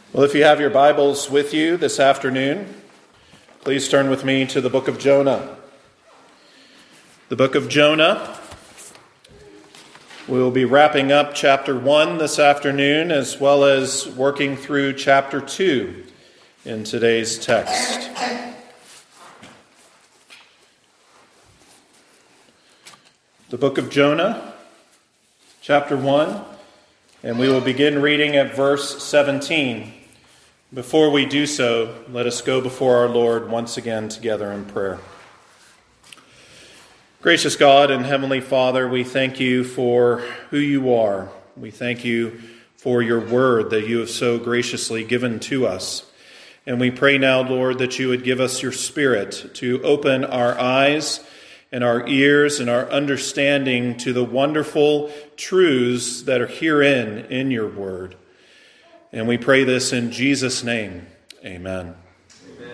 Well, if you have your Bibles with you this afternoon, please turn with me to the book of Jonah. The book of Jonah. We'll be wrapping up chapter 1 this afternoon, as well as working through chapter 2 in today's text. The book of Jonah, chapter 1, and we will begin reading at verse 17. Before we do so, let us go before our Lord once again together in prayer. Gracious God and Heavenly Father, we thank you for who you are. We thank you for your word that you have so graciously given to us. And we pray now, Lord, that you would give us your Spirit to open our eyes and our ears and our understanding to the wonderful truths that are herein in your word. And we pray this in Jesus' name. Amen. Amen.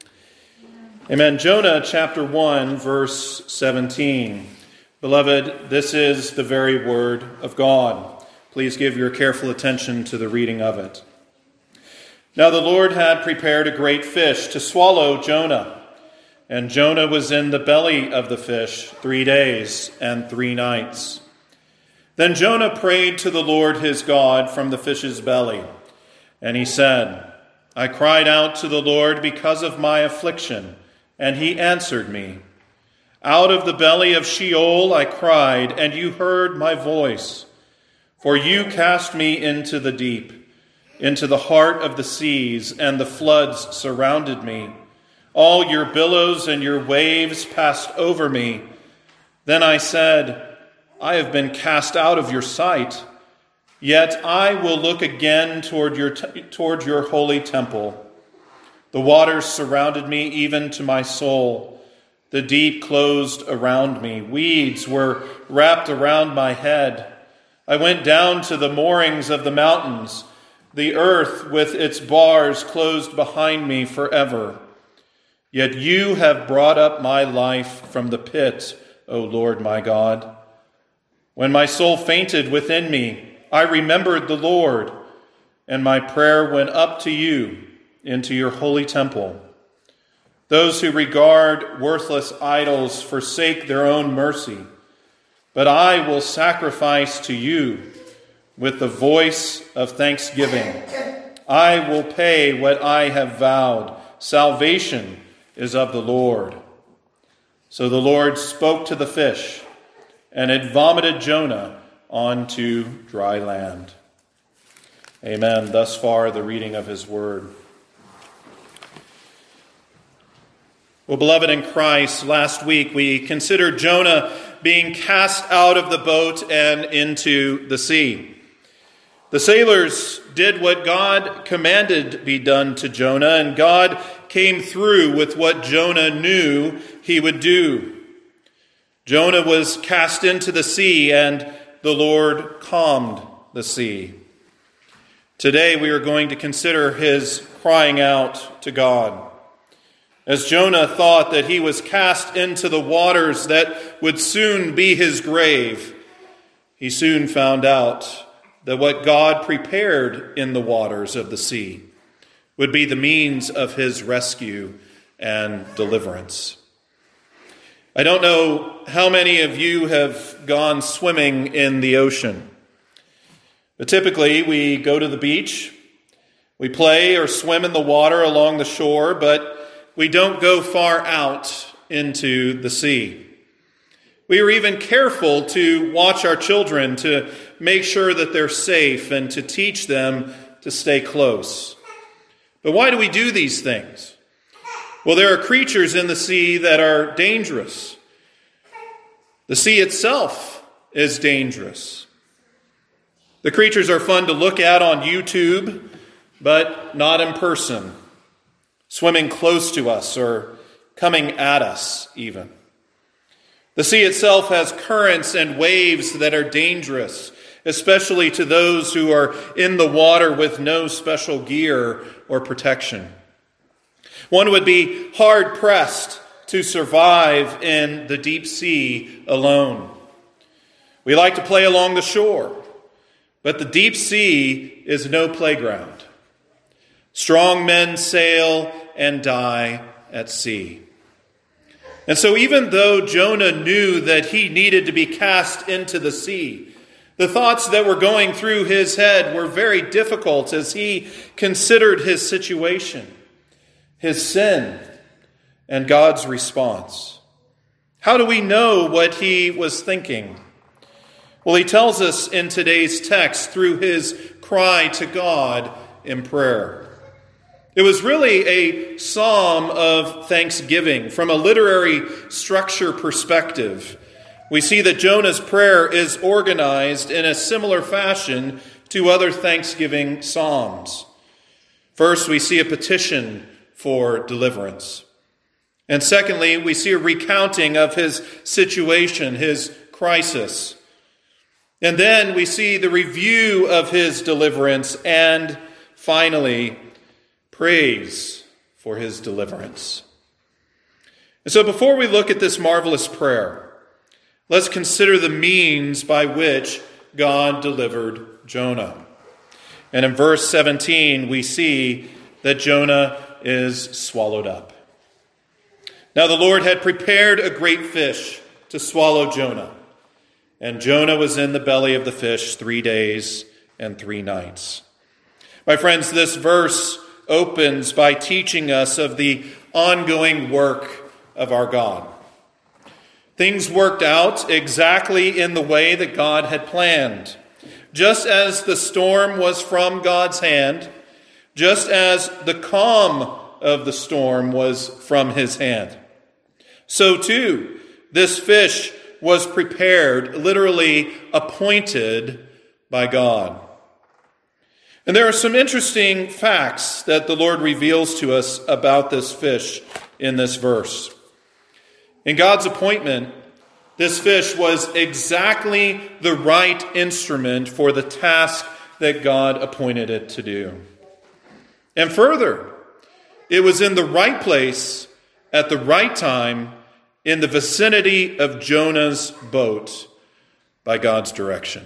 Amen. Jonah chapter 1, verse 17. Beloved, this is the very word of God. Please give your careful attention to the reading of it. Now the Lord had prepared a great fish to swallow Jonah. And Jonah was in the belly of the fish 3 days and 3 nights. Then Jonah prayed to the Lord his God from the fish's belly. And he said, I cried out to the Lord because of my affliction, and he answered me. Out of the belly of Sheol I cried, and you heard my voice. For you cast me into the deep, into the heart of the seas, and the floods surrounded me. All your billows and your waves passed over me. Then I said, I have been cast out of your sight. Yet I will look again toward your holy temple. The waters surrounded me even to my soul. The deep closed around me. Weeds were wrapped around my head. I went down to the moorings of the mountains. The earth with its bars closed behind me forever. Yet you have brought up my life from the pit, O Lord my God. When my soul fainted within me, I remembered the Lord, and my prayer went up to you into your holy temple. Those who regard worthless idols forsake their own mercy, but I will sacrifice to you with the voice of thanksgiving. I will pay what I have vowed. Salvation is of the Lord. So the Lord spoke to the fish, and it vomited Jonah onto dry land. Amen. Thus far, the reading of his word. Well, beloved in Christ, last week we considered Jonah being cast out of the boat and into the sea. The sailors did what God commanded be done to Jonah, and God came through with what Jonah knew he would do. Jonah was cast into the sea, and the Lord calmed the sea. Today we are going to consider his crying out to God. As Jonah thought that he was cast into the waters that would soon be his grave, he soon found out that what God prepared in the waters of the sea would be the means of his rescue and deliverance. I don't know how many of you have gone swimming in the ocean. But typically, we go to the beach, we play or swim in the water along the shore, but we don't go far out into the sea. We are even careful to watch our children to make sure that they're safe and to teach them to stay close. But why do we do these things? Well, there are creatures in the sea that are dangerous. The sea itself is dangerous. The creatures are fun to look at on YouTube, but not in person, swimming close to us or coming at us even. The sea itself has currents and waves that are dangerous, especially to those who are in the water with no special gear or protection. One would be hard-pressed to survive in the deep sea alone. We like to play along the shore, but the deep sea is no playground. Strong men sail and die at sea. And so even though Jonah knew that he needed to be cast into the sea, the thoughts that were going through his head were very difficult as he considered his situation, his sin, and God's response. How do we know what he was thinking? Well, he tells us in today's text through his cry to God in prayer. It was really a psalm of thanksgiving. From a literary structure perspective, we see that Jonah's prayer is organized in a similar fashion to other thanksgiving psalms. First, we see a petition for deliverance. And secondly, we see a recounting of his situation, his crisis. And then we see the review of his deliverance, and finally, praise for his deliverance. And so before we look at this marvelous prayer, let's consider the means by which God delivered Jonah. And in verse 17, we see that Jonah is swallowed up. Now the Lord had prepared a great fish to swallow Jonah, and Jonah was in the belly of the fish 3 days and 3 nights. My friends, this verse opens by teaching us of the ongoing work of our God. Things worked out exactly in the way that God had planned. Just as the storm was from God's hand, just as the calm of the storm was from his hand, so too this fish was prepared, literally appointed by God. And there are some interesting facts that the Lord reveals to us about this fish in this verse. In God's appointment, this fish was exactly the right instrument for the task that God appointed it to do. And further, it was in the right place at the right time in the vicinity of Jonah's boat by God's direction.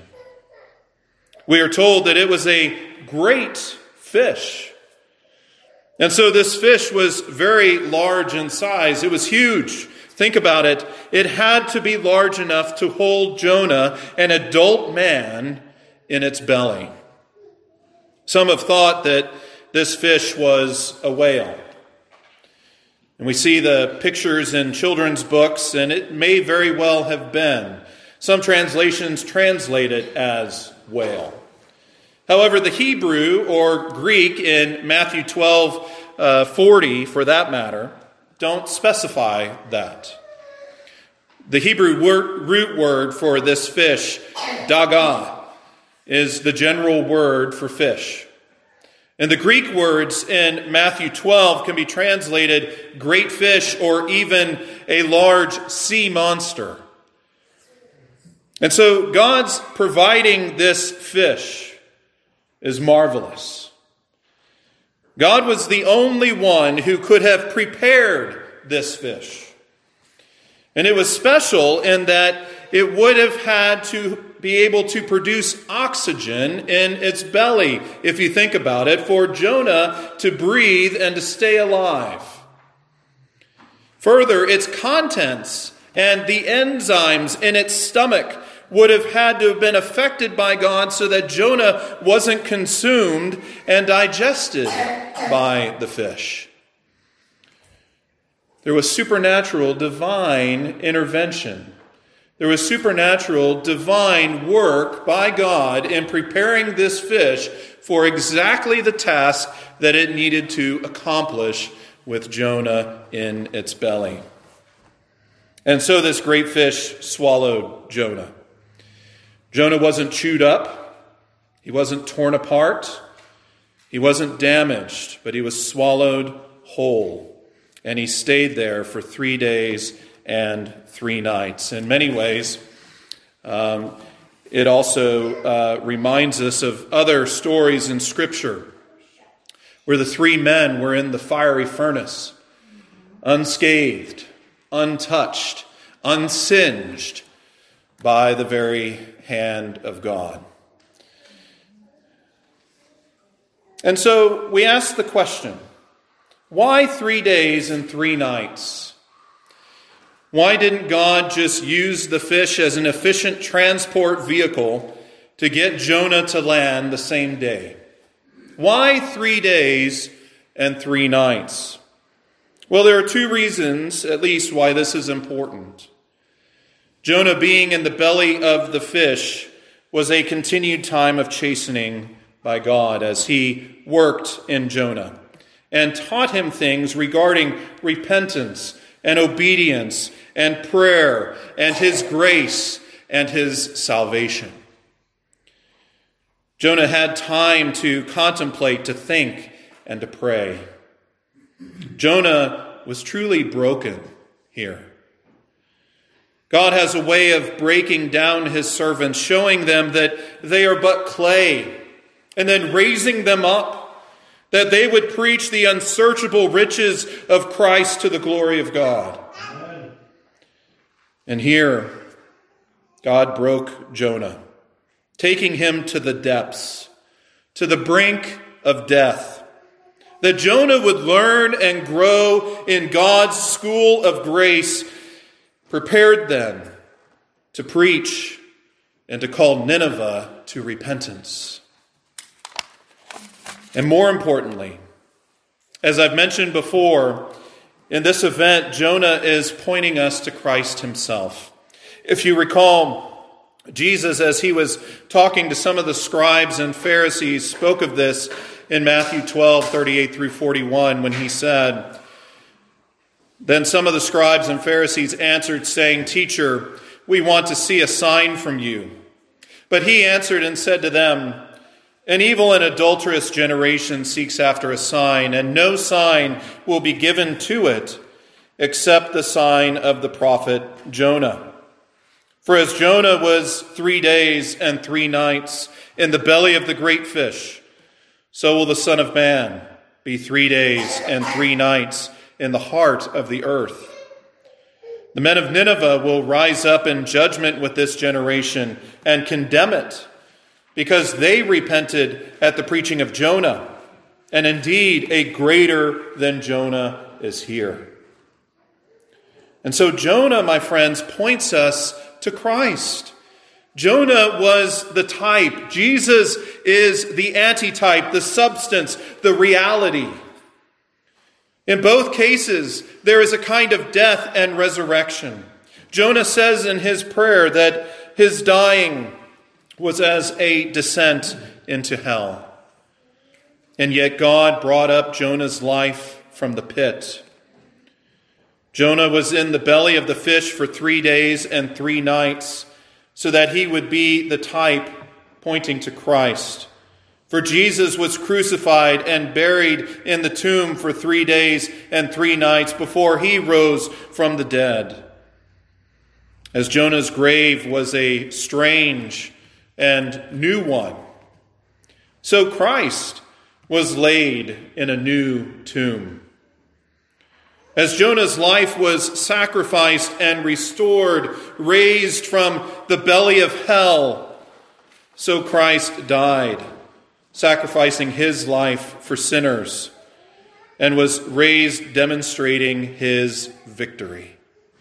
We are told that it was a great fish. And so this fish was very large in size. It was huge. Think about it. It had to be large enough to hold Jonah, an adult man, in its belly. Some have thought that this fish was a whale. And we see the pictures in children's books, and it may very well have been. Some translations translate it as whale. However, the Hebrew or Greek in Matthew 12:40, for that matter, don't specify that. The Hebrew root word for this fish, daga, is the general word for fish. And the Greek words in Matthew 12 can be translated great fish or even a large sea monster. And so God's providing this fish is marvelous. God was the only one who could have prepared this fish. And it was special in that it would have had to be able to produce oxygen in its belly, if you think about it, for Jonah to breathe and to stay alive. Further, its contents and the enzymes in its stomach would have had to have been affected by God so that Jonah wasn't consumed and digested by the fish. There was supernatural divine intervention. There was supernatural divine work by God in preparing this fish for exactly the task that it needed to accomplish with Jonah in its belly. And so this great fish swallowed Jonah. Jonah wasn't chewed up. He wasn't torn apart. He wasn't damaged, but he was swallowed whole. And he stayed there for 3 days and 3 nights. In many ways, it also reminds us of other stories in Scripture where the 3 men were in the fiery furnace, unscathed, untouched, unsinged by the very hand of God. And so we ask the question, why 3 days and 3 nights? Why didn't God just use the fish as an efficient transport vehicle to get Jonah to land the same day? Why 3 days and 3 nights? Well, there are 2 reasons, at least, why this is important. Jonah being in the belly of the fish was a continued time of chastening by God as he worked in Jonah and taught him things regarding repentance and obedience and prayer and his grace and his salvation. Jonah had time to contemplate, to think, and to pray. Jonah was truly broken here. God has a way of breaking down his servants, showing them that they are but clay, and then raising them up, that they would preach the unsearchable riches of Christ to the glory of God. Amen. And here, God broke Jonah, taking him to the depths, to the brink of death, that Jonah would learn and grow in God's school of grace, prepared then to preach and to call Nineveh to repentance. And more importantly, as I've mentioned before, in this event, Jonah is pointing us to Christ himself. If you recall, Jesus, as he was talking to some of the scribes and Pharisees, spoke of this in Matthew 12:38 through 41, when he said, "Then some of the scribes and Pharisees answered, saying, 'Teacher, we want to see a sign from you.' But he answered and said to them, 'An evil and adulterous generation seeks after a sign, and no sign will be given to it except the sign of the prophet Jonah. For as Jonah was 3 days and 3 nights in the belly of the great fish, so will the Son of Man be 3 days and 3 nights in the heart of the earth. The men of Nineveh will rise up in judgment with this generation and condemn it, because they repented at the preaching of Jonah, and indeed a greater than Jonah is here.'" And so Jonah, my friends, points us to Christ. Jonah was the type. Jesus is the antitype, the substance, the reality. In both cases, there is a kind of death and resurrection. Jonah says in his prayer that his dying was as a descent into hell. And yet God brought up Jonah's life from the pit. Jonah was in the belly of the fish for 3 days and 3 nights, so that he would be the type pointing to Christ. For Jesus was crucified and buried in the tomb for 3 days and 3 nights before he rose from the dead. As Jonah's grave was a strange and new one, so Christ was laid in a new tomb. As Jonah's life was sacrificed and restored, raised from the belly of hell, so Christ died, sacrificing his life for sinners, and was raised demonstrating his victory.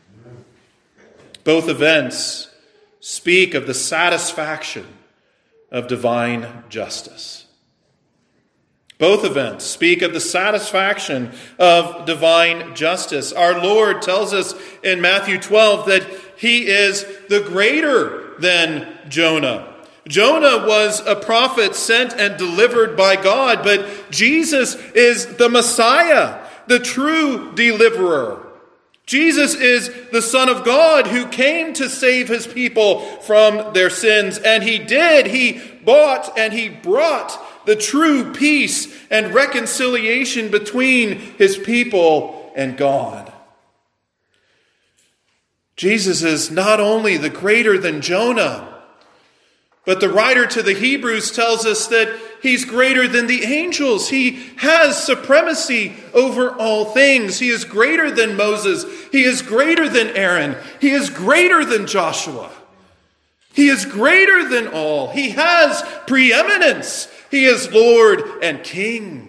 Both events speak of the satisfaction of divine justice. Both events speak of the satisfaction of divine justice. Our Lord tells us in Matthew 12 that he is the greater than Jonah. Jonah was a prophet sent and delivered by God, but Jesus is the Messiah, the true deliverer. Jesus is the Son of God who came to save his people from their sins. And he did. He bought and he brought the true peace and reconciliation between his people and God. Jesus is not only the greater than Jonah, but the writer to the Hebrews tells us that he's greater than the angels. He has supremacy over all things. He is greater than Moses. He is greater than Aaron. He is greater than Joshua. He is greater than all. He has preeminence He is Lord and King.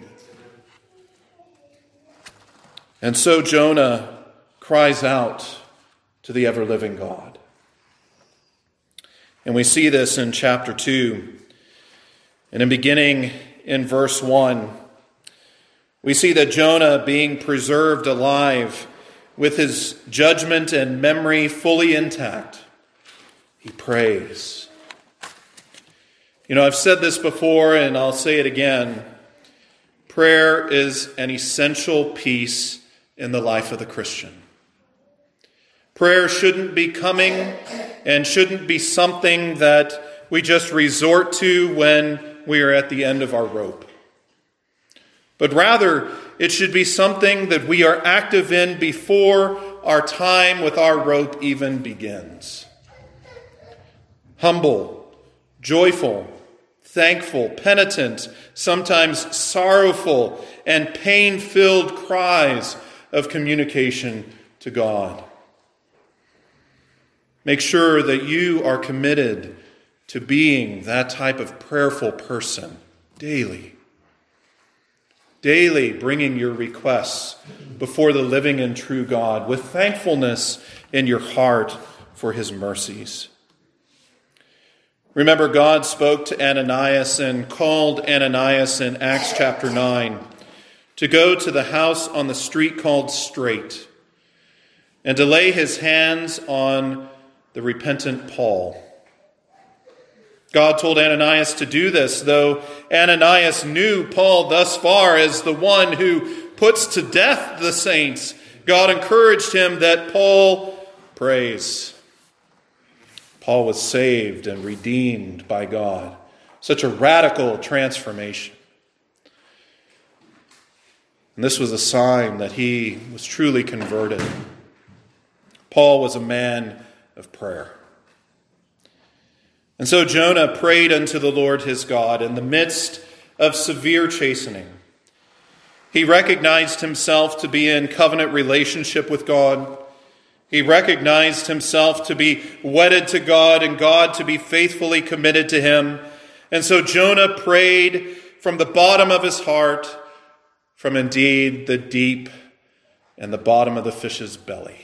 And so Jonah cries out to the ever-living God. And we see this in chapter 2. And in beginning in verse 1, we see that Jonah, being preserved alive with his judgment and memory fully intact, he prays. You know, I've said this before and I'll say it again. Prayer is an essential piece in the life of the Christian. Prayer shouldn't be coming and shouldn't be something that we just resort to when we are at the end of our rope. But rather, it should be something that we are active in before our time with our rope even begins. Humble, joyful, thankful, penitent, sometimes sorrowful, and pain-filled cries of communication to God. Make sure that you are committed to being that type of prayerful person daily. Daily bringing your requests before the living and true God with thankfulness in your heart for his mercies. Remember, God spoke to Ananias and called Ananias in Acts chapter 9 to go to the house on the street called Straight and to lay his hands on the repentant Paul. God told Ananias to do this, though Ananias knew Paul thus far as the one who puts to death the saints. God encouraged him that Paul prays. Paul was saved and redeemed by God. Such a radical transformation. And this was a sign that he was truly converted. Paul was a man of prayer. And so Jonah prayed unto the Lord his God in the midst of severe chastening. He recognized himself to be in covenant relationship with God. He recognized himself to be wedded to God and God to be faithfully committed to him. And so Jonah prayed from the bottom of his heart, from indeed the deep and the bottom of the fish's belly.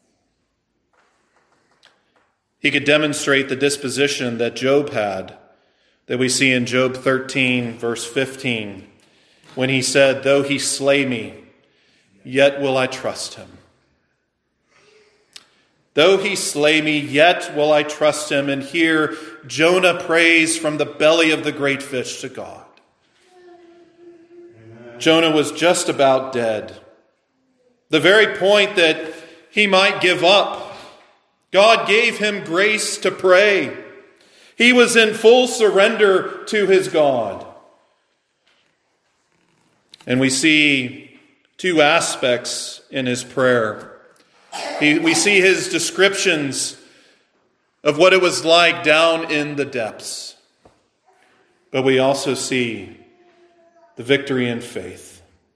He could demonstrate the disposition that Job had, that we see in Job 13, verse 15, when he said, "Though he slay me, yet will I trust him. Though he slay me, yet will I trust him." And here Jonah prays from the belly of the great fish to God. Amen. Jonah was just about dead. The very point that he might give up. God gave him grace to pray. He was in full surrender to his God. And we see two aspects in his prayer. We see his descriptions of what it was like down in the depths. But we also see the victory in faith.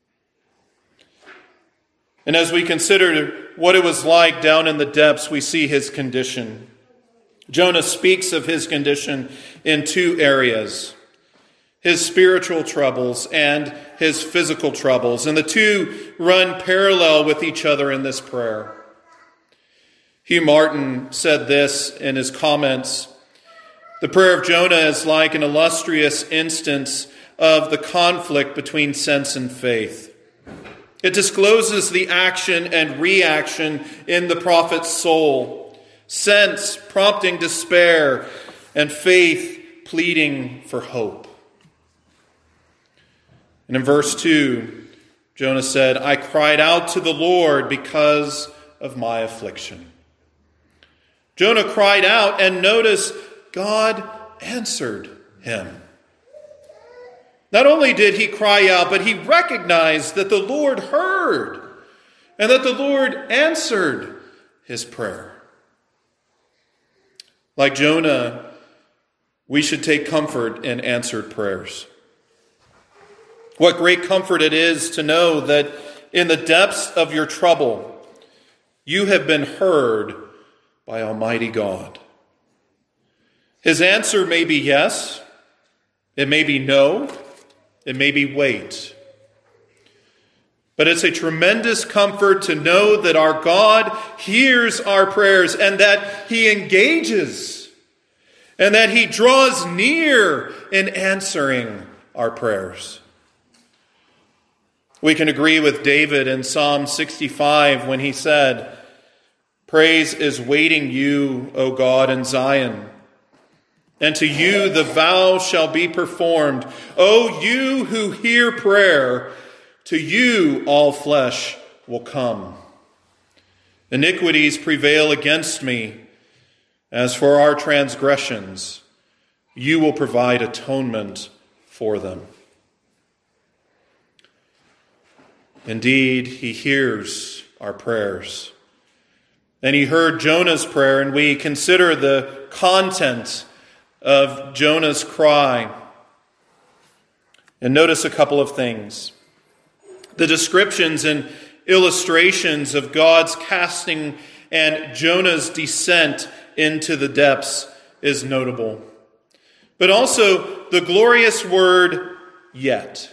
And as we consider what it was like down in the depths, we see his condition. Jonah speaks of his condition in two areas: his spiritual troubles and his physical troubles. And the two run parallel with each other in this prayer. Hugh Martin said this in his comments: "The prayer of Jonah is like an illustrious instance of the conflict between sense and faith. It discloses the action and reaction in the prophet's soul, sense prompting despair, and faith pleading for hope." And in verse 2, Jonah said, "I cried out to the Lord because of my affliction." Jonah cried out, and notice God answered him. Not only did he cry out, but he recognized that the Lord heard and that the Lord answered his prayer. Like Jonah, we should take comfort in answered prayers. What great comfort it is to know that in the depths of your trouble, you have been heard by Almighty God. His answer may be yes, It may be no, it may be wait. But it's a tremendous comfort to know that our God hears our prayers and that he engages and that he draws near in answering our prayers. We can agree with David in Psalm 65 when he said, "Praise is waiting you, O God, in Zion. And to you the vow shall be performed. O you who hear prayer, to you all flesh will come. Iniquities prevail against me. As for our transgressions, you will provide atonement for them." Indeed, he hears our prayers. And he heard Jonah's prayer, and we consider the content of Jonah's cry. And notice a couple of things. The descriptions and illustrations of God's casting and Jonah's descent into the depths is notable. But also the glorious word, yet.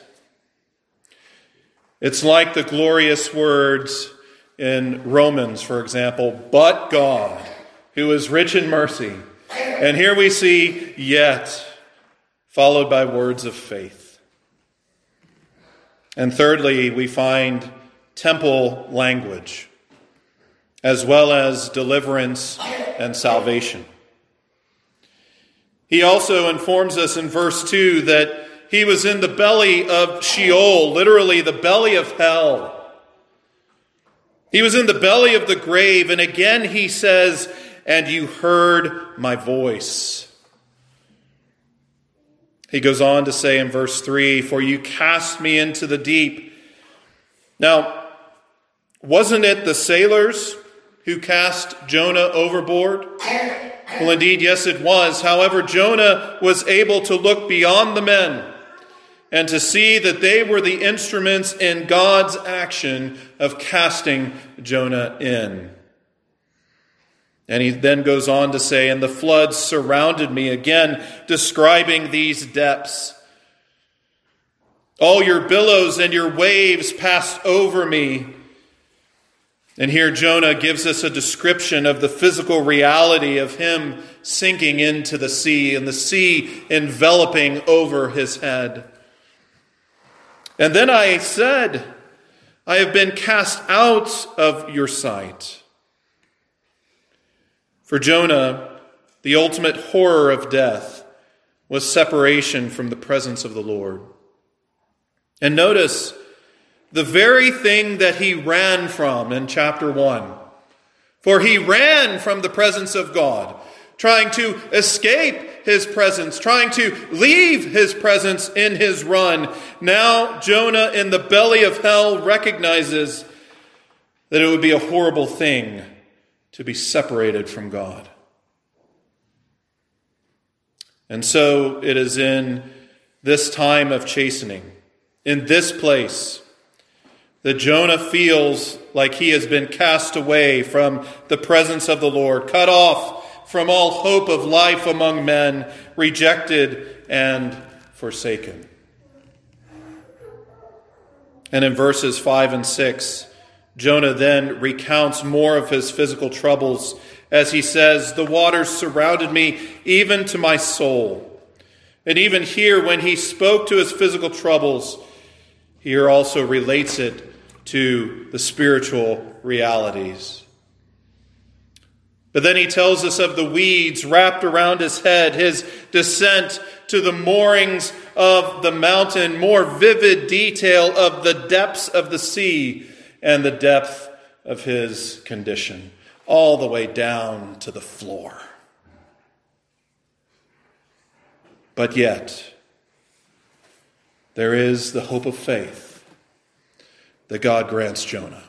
It's like the glorious words in Romans, for example, but God, who is rich in mercy. And here we see yet, followed by words of faith. And thirdly, we find temple language, as well as deliverance and salvation. He also informs us in verse 2 that he was in the belly of Sheol, literally the belly of hell. He was in the belly of the grave, and again he says, "And you heard my voice." He goes on to say in verse 3, "For you cast me into the deep." Now, wasn't it the sailors who cast Jonah overboard? Well, indeed, yes, it was. However, Jonah was able to look beyond the men and to see that they were the instruments in God's action of casting Jonah in. And he then goes on to say, "And the floods surrounded me," again describing these depths. "All your billows and your waves passed over me." And here Jonah gives us a description of the physical reality of him sinking into the sea and the sea enveloping over his head. "And then I said, I have been cast out of your sight." For Jonah, the ultimate horror of death was separation from the presence of the Lord. And notice the very thing that he ran from in chapter 1. For he ran from the presence of God, trying to escape his presence, trying to leave his presence in his run. Now Jonah in the belly of hell recognizes that it would be a horrible thing to be separated from God. And so it is in this time of chastening, in this place, that Jonah feels like he has been cast away from the presence of the Lord, cut off from all hope of life among men, rejected and forsaken. And in verses 5 and 6, Jonah then recounts more of his physical troubles as he says, "The waters surrounded me even to my soul." And even here, when he spoke to his physical troubles, here also relates it to the spiritual realities. But then he tells us of the weeds wrapped around his head, his descent to the moorings of the mountain, more vivid detail of the depths of the sea and the depth of his condition, all the way down to the floor. But yet, there is the hope of faith that God grants Jonah.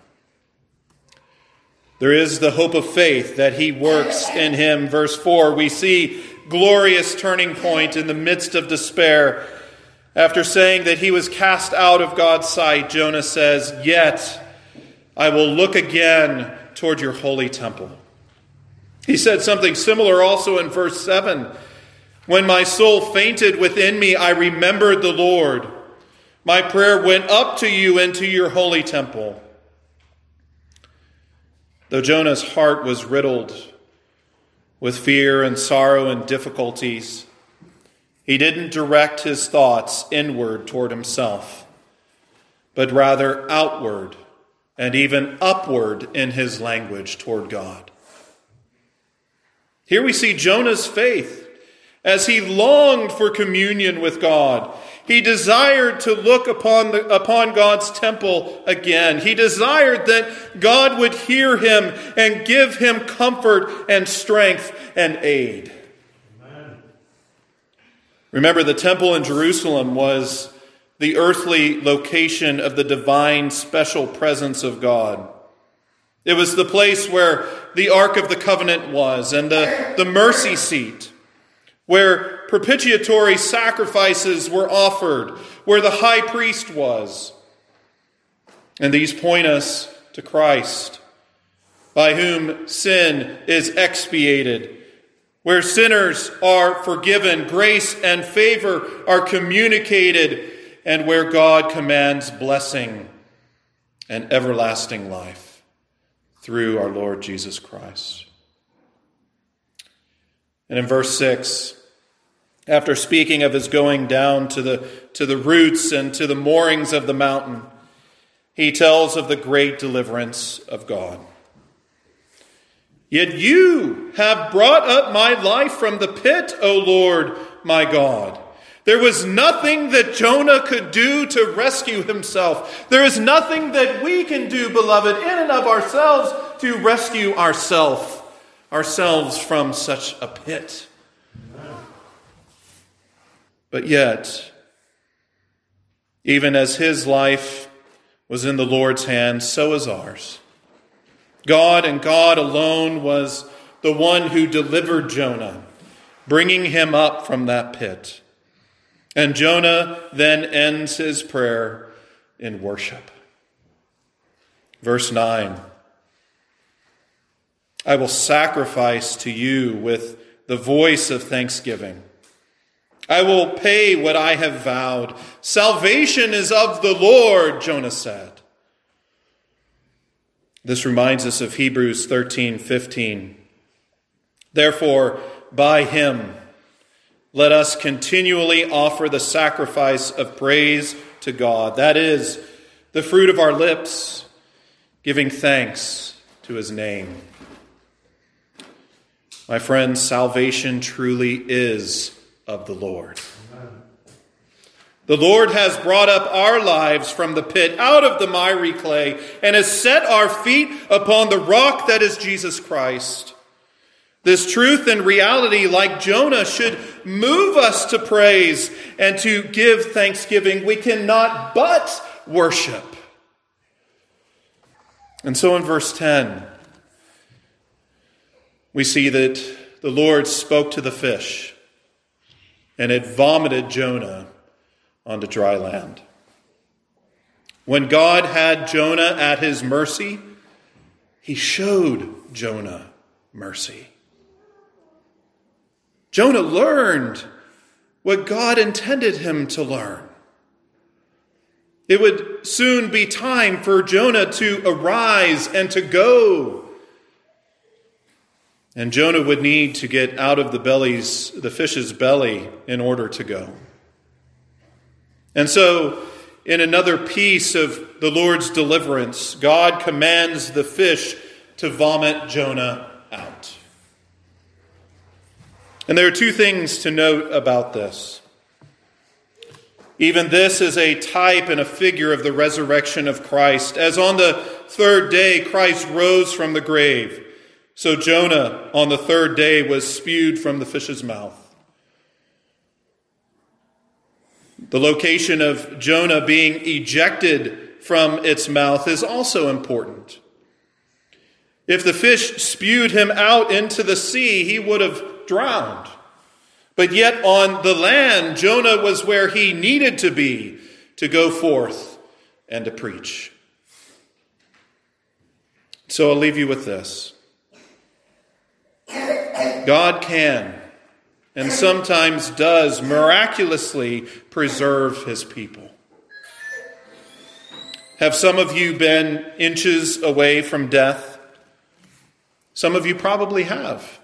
There is the hope of faith that he works in him. Verse 4, we see glorious turning point in the midst of despair. After saying that he was cast out of God's sight, Jonah says, "Yet I will look again toward your holy temple." He said something similar also in verse 7. When my soul fainted within me, I remembered the Lord. My prayer went up to you into your holy temple. Though Jonah's heart was riddled with fear and sorrow and difficulties, he didn't direct his thoughts inward toward himself, but rather outward and even upward in his language toward God. Here we see Jonah's faith as he longed for communion with God. He desired to look upon God's temple again. He desired that God would hear him and give him comfort and strength and aid. Amen. Remember, the temple in Jerusalem was the earthly location of the divine special presence of God. It was the place where the Ark of the Covenant was and the mercy seat, where propitiatory sacrifices were offered, where the high priest was. And these point us to Christ, by whom sin is expiated, where sinners are forgiven, grace and favor are communicated, and where God commands blessing and everlasting life through our Lord Jesus Christ. And in verse 6, after speaking of his going down to the roots and to the moorings of the mountain, he tells of the great deliverance of God. Yet you have brought up my life from the pit, O Lord, my God. There was nothing that Jonah could do to rescue himself. There is nothing that we can do, beloved, in and of ourselves to rescue ourselves from such a pit. But yet, even as his life was in the Lord's hands, so is ours. God and God alone was the one who delivered Jonah, bringing him up from that pit. And Jonah then ends his prayer in worship. Verse 9, I will sacrifice to you with the voice of thanksgiving. I will pay what I have vowed. Salvation is of the Lord, Jonah said. This reminds us of Hebrews 13:15. Therefore, by him, let us continually offer the sacrifice of praise to God. That is, the fruit of our lips, giving thanks to his name. My friends, salvation truly is of the Lord. Amen. The Lord has brought up our lives from the pit, out of the miry clay, and has set our feet upon the rock that is Jesus Christ. This truth and reality, like Jonah, should move us to praise and to give thanksgiving. We cannot but worship. And so in verse 10, we see that the Lord spoke to the fish, and it vomited Jonah onto dry land. When God had Jonah at his mercy, he showed Jonah mercy. Jonah learned what God intended him to learn. It would soon be time for Jonah to arise and to go. And Jonah would need to get out of the fish's belly in order to go. And so, in another piece of the Lord's deliverance, God commands the fish to vomit Jonah out. And there are two things to note about this. Even this is a type and a figure of the resurrection of Christ. As on the third day Christ rose from the grave, so Jonah on the third day was spewed from the fish's mouth. The location of Jonah being ejected from its mouth is also important. If the fish spewed him out into the sea, he would have drowned. But yet on the land, Jonah was where he needed to be to go forth and to preach. So I'll leave you with this. God can and sometimes does miraculously preserve his people. Have some of you been inches away from death? Some of you probably have.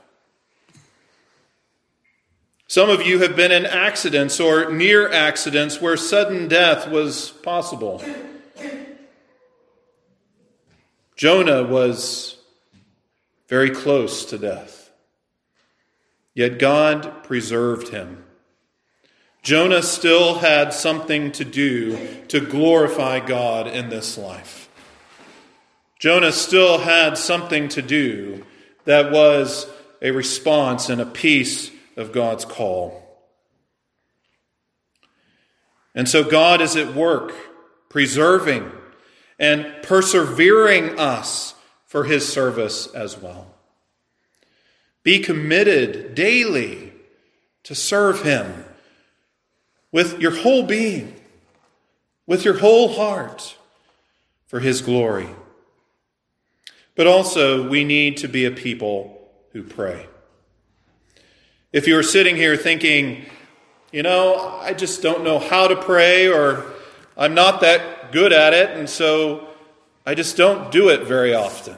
Some of you have been in accidents or near accidents where sudden death was possible. Jonah was very close to death, yet God preserved him. Jonah still had something to do to glorify God in this life. Jonah still had something to do that was a response and a piece of God's call. And so God is at work, preserving and persevering us for his service as well. Be committed daily to serve him with your whole being, with your whole heart, for his glory. But also, we need to be a people who pray. If you're sitting here thinking, I just don't know how to pray, or I'm not that good at it, and so I just don't do it very often.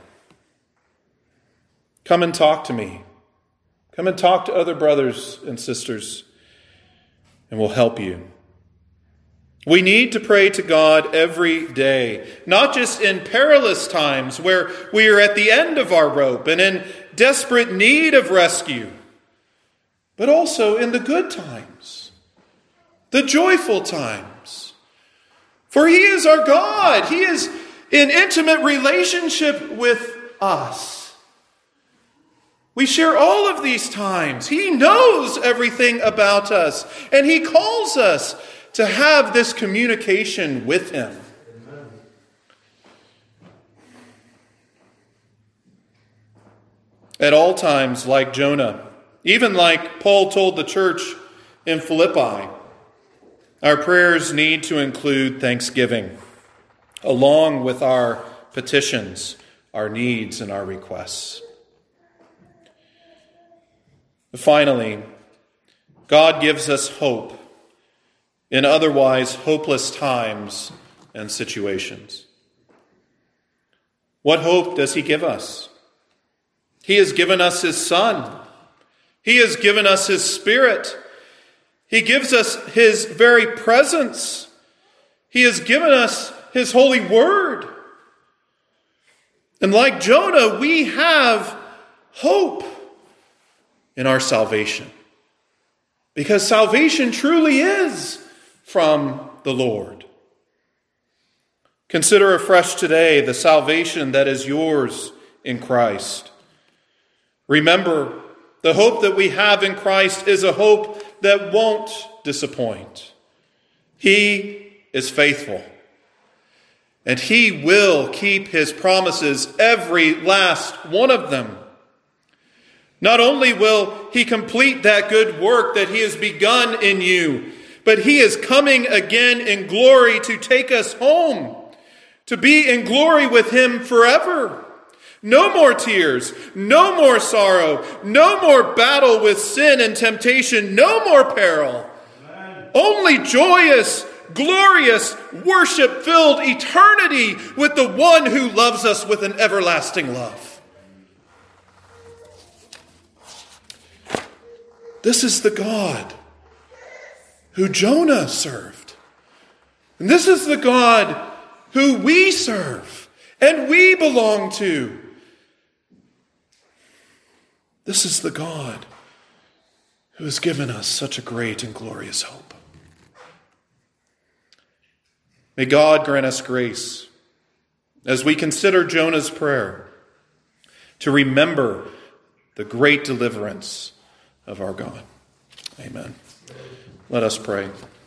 Come and talk to me. Come and talk to other brothers and sisters, and we'll help you. We need to pray to God every day, not just in perilous times where we are at the end of our rope and in desperate need of rescue, but also in the good times, the joyful times. For he is our God. He is in intimate relationship with us. We share all of these times. He knows everything about us, and he calls us to have this communication with him. At all times, like Jonah, even like Paul told the church in Philippi, our prayers need to include thanksgiving, along with our petitions, our needs, and our requests. Finally, God gives us hope in otherwise hopeless times and situations. What hope does he give us? He has given us his Son. He has given us his Spirit. He gives us his very presence. He has given us his holy word. And like Jonah, we have hope in our salvation. Because salvation truly is from the Lord. Consider afresh today the salvation that is yours in Christ. Remember, the hope that we have in Christ is a hope that won't disappoint. He is faithful, and he will keep his promises, every last one of them. Not only will he complete that good work that he has begun in you, but he is coming again in glory to take us home, to be in glory with him forever. No more tears, no more sorrow, no more battle with sin and temptation, no more peril. Amen. Only joyous, glorious, worship-filled eternity with the one who loves us with an everlasting love. This is the God who Jonah served. And this is the God who we serve and we belong to. This is the God who has given us such a great and glorious hope. May God grant us grace as we consider Jonah's prayer to remember the great deliverance of our God. Amen. Let us pray.